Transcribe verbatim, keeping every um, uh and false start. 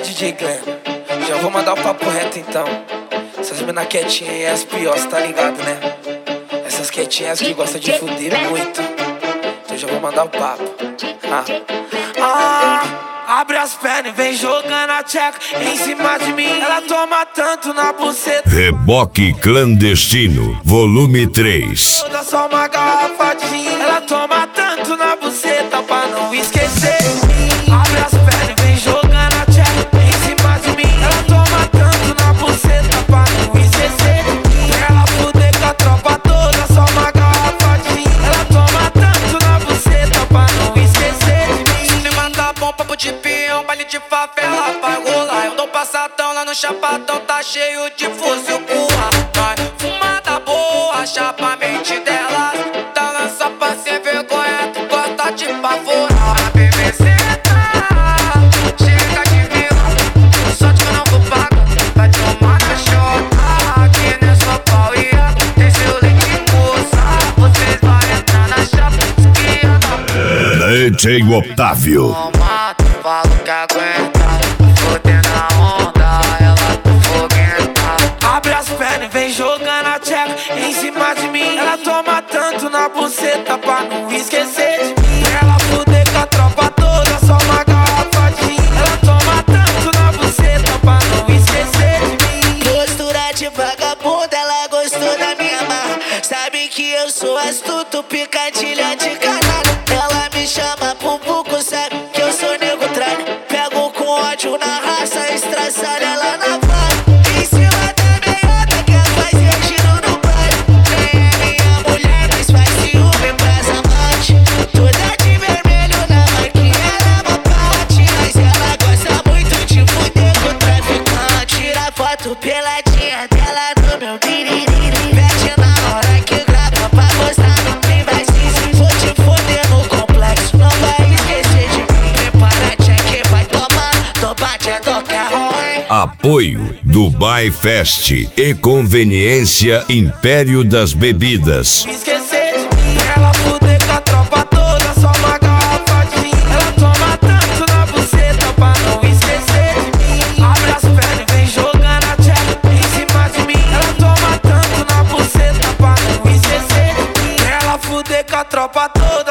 D J Glenn, já vou mandar o papo reto então. Essas mina quietinhas e as piores, tá ligado, né? Essas quietinhas que gostam de fuder muito. Então já vou mandar o papo. Ah, ah, abre as pernas e vem jogando a tcheca em cima de mim. Ela toma tanto na buceta. Reboque Clandestino, volume três. Toda só uma garrafa de gin. Ela toma tanto na buceta pra não esquecer de mim. Abre as pernas e vem jogando a tcheca em cima de mim. Ela toma tanto na buceta pra não esquecer de mim. Pra ela fuder com a tropa toda, só uma garrafa de gin. Ela toma tanto na buceta pra não esquecer de mim. Me manda bom papo de peão, baile de favela vai rolar. Eu dou passadão lá no chapadão, tá cheio de fuzil curra. Vai fumada boa, chapa a mente dela. Tá lança pra ser vergonha, tu gosta de pavorar. A B B C tá, chega de vilão. Só te não vou pagar, vai tomar cachorro. Aqui nessa pauia tem seu leite moça. Vocês vão entrar na chapa, esquiando. D J Otávio. Falo que aguenta, fodendo a onda, ela tá foguenta. Abre as pernas e vem jogando a tcheca em cima de mim. Ela toma tanto na buceta pra não esquecer de mim. Pra ela fuder com a tropa toda, só uma garrafa de gin. Ela toma tanto na buceta pra não esquecer de mim. Postura de vagabunda, ela gostou da minha marra. Sabe que eu sou astuto, picadilha de canalha. Ela me chama pro buco, sabe que eu sou nego tralha. Pego com ódio na raça, estraçalha ela na vara. Em cima da meiota, quer fazer giro no baile. Nem é minha mulher, mas faz ciúme pras amantes. Toda de vermelho na maquinha, ela é uma parte. Mas ela gosta muito de fuder com o traficante. Tira foto peladinha dela no meu biririri. Mete na hora que grava pra postar no privacy. Vou te foder no complexo, não vai esquecer de mim. Prepara que vai tomar, tô batendo que é ruim. Apoio Dubai Fest e Conveniência Império das Bebidas. Esquecer de mim. Pra ela fuder com a tropa toda, só uma garrafa de gin. Ela toma tanto na buceta pra não esquecer de mim. Abre as pernas e vem jogando a tcheca em cima de mim. Ela toma tanto na buceta pra não esquecer de mim. Pra ela fuder com a tropa toda.